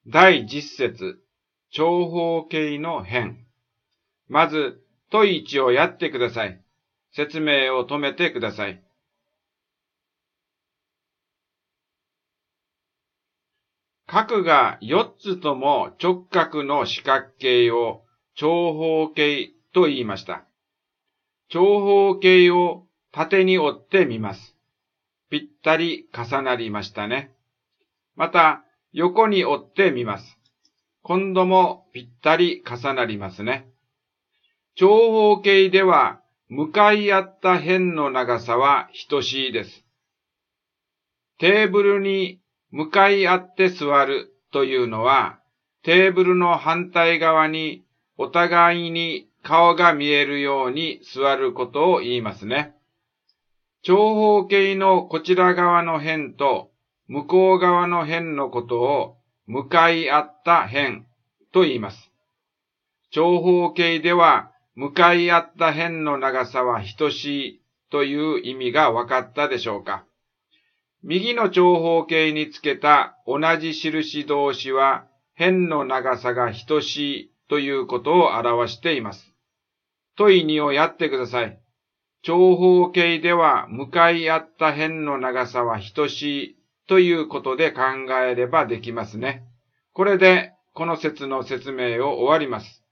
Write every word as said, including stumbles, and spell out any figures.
第十節、長方形の辺。まず、問い一をやってください。説明を止めてください。角が四つとも直角の四角形を長方形と言いました。長方形を縦に折ってみます。ぴったり重なりましたね。また、横に折ってみます。今度もぴったり重なりますね。長方形では、向かい合った辺の長さは等しいです。テーブルに向かい合って座るというのは、テーブルの反対側にお互いに顔が見えるように座ることを言いますね。長方形のこちら側の辺と向こう側の辺のことを向かい合った辺と言います。長方形では向かい合った辺の長さは等しいという意味が分かったでしょうか。右の長方形につけた同じ印同士は辺の長さが等しいということを表しています。問いにをやってください。長方形では向かい合った辺の長さは等しいということで考えればできますね。これでこの説の説明を終わります。